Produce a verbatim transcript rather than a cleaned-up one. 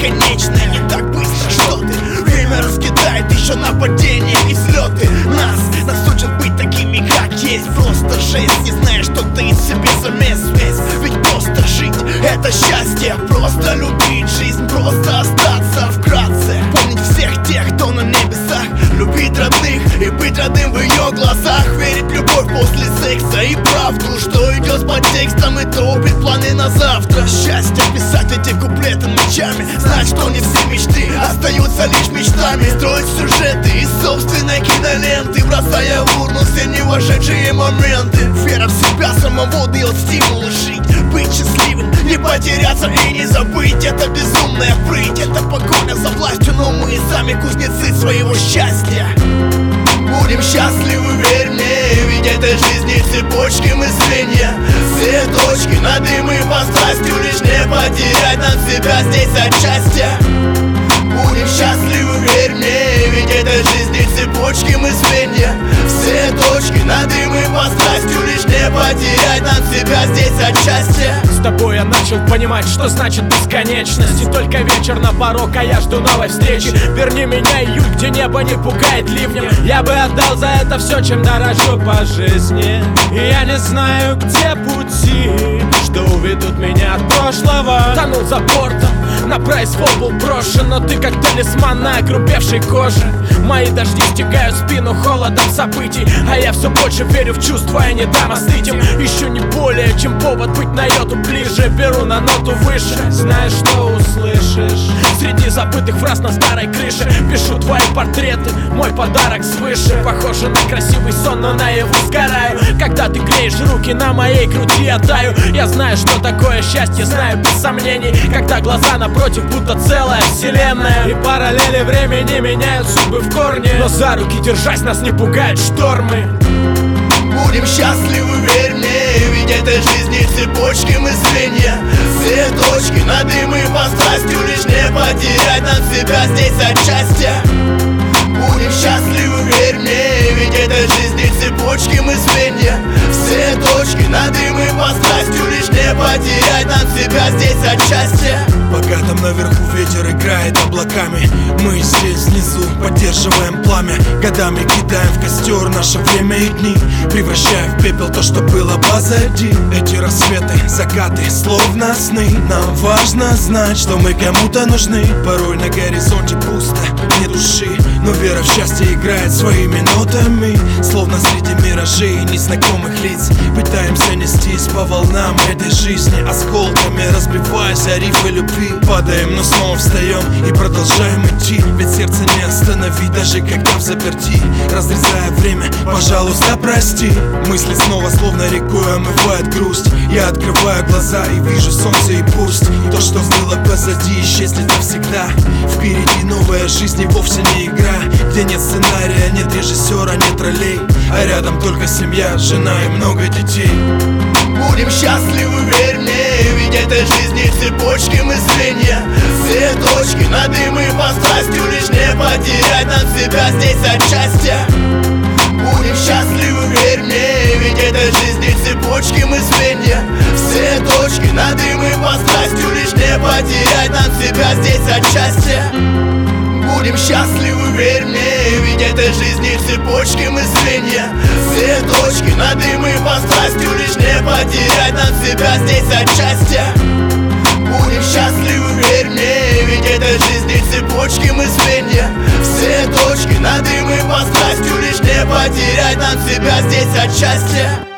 бесконечное. Не так быстро, что ты? Время раскидает еще нападения и взлеты. Нас, нас учат быть такими, как есть. Просто жесть, не знаешь, что ты из себя замес весь. Ведь просто жить — это счастье. Просто любить жизнь, просто остаться вкратце. Помнить всех тех, кто на небесах. Любить родных и быть родным в ее глазах. Верить в любовь после секса и правду, что идет по текстам и топит планы на завтра. Счастье писать эти куплеты ночами. Знать, что не все мечты остаются лишь мечтами. Строить сюжеты из собственной киноленты, бросая в урну все невошедшие моменты. Вера в себя самого дает стимул жить, быть счастливым, не потеряться и не забыть. Это безумная прыть, это погоня за властью, но мы сами кузнецы своего счастья. Будем счастливы, верь мне, ведь этой жизни цепочки мы звенья. Все точки над и мы по страстью, лишь не потерять нам себя здесь отчасти. Будем счастливы, верь мне, ведь этой жизни цепочки мы звенья. Все точки над и мы по страстью, лишь не потерять нам себя здесь отчасти. С тобой я начал понимать, что значит бесконечность. И только вечер на порог, а я жду новой встречи. Верни меня, июль, где небо не пугает ливнем. Я бы отдал за это все, чем дорожу по жизни. И я не знаю, где пути, что уведут меня от прошлого. Тонул за бортом, на прайс-фол был брошен, но ты как талисман на огрубевшей коже. Мои дожди стягают спину холодом событий, а я все больше верю в чувства и не дам остыть им. Еще не более, чем повод быть на йоту ближе. Беру на ноту выше, знаешь, что услышишь. Среди забытых фраз на старой крыше пишу твои портреты, мой подарок свыше. Похоже на красивый сон, но наяву сгораю. Когда ты греешь руки на моей груди, я таю. Я знаю, что такое счастье, знаю без сомнений. Когда глаза напротив, будто целая вселенная. И параллели времени меняют судьбы в корне. Но за руки держась, нас не пугают штормы. Будем счастливы, верь мне, ведь этой жизни цепочки мы звенья. Все точки над и мы по страстью, лишь не потерять нам себя здесь отчасти. Будем счастливы, верь мне, ведь этой жизни цепочки мы звенья. Все точки над и мы по страстью, лишь не потерять нам себя здесь отчасти. Пока там наверху ветер играет облаками, мы здесь внизу поддерживаем пламя. Годами кидаем в костер наше время и дни, превращая в пепел то, что было позади. Эти рассветы, закаты, словно сны. Нам важно знать, что мы кому-то нужны. Порой на горизонте пусто, нет души, но вера в счастье играет своими нотами. Словно среди миражей незнакомых лиц пытаемся нестись по волнам этой жизни, осколками разбиваясь о рифы любви. Падаем, но снова встаем и продолжаем идти, ведь сердце не остановить, даже когда в заперти. Разрезая время, пожалуйста, прости. Мысли снова словно рекой омывает грусть. Я открываю глаза и вижу солнце, и пусть то, что было позади, исчезнет навсегда. Впереди новая жизнь и вовсе не игра, где нет сценария, нет режиссера, нет ролей, а рядом только семья, жена и много детей. Будем счастливы, верь мне, ведь этой жизни цепочки мы звенья. Все точки над и мы по страстью, лишь не потерять нам себя здесь отчасти. Будем счастливы, верь мне, ведь этой жизни цепочки мы звенья. Все точки над и мы по страстью, лишь не потерять нам себя здесь отчасти. Будем счастливы, верь мне, ведь этой жизни цепочки мы звенья. Все точки над и мы по страстью, лишь не потерять нам себя здесь отчасти. Будем счастливы, верь мне, ведь этой жизни цепочки мы звенья. Все точки над и мы по страстью, лишь не потерять нам себя здесь отчасти.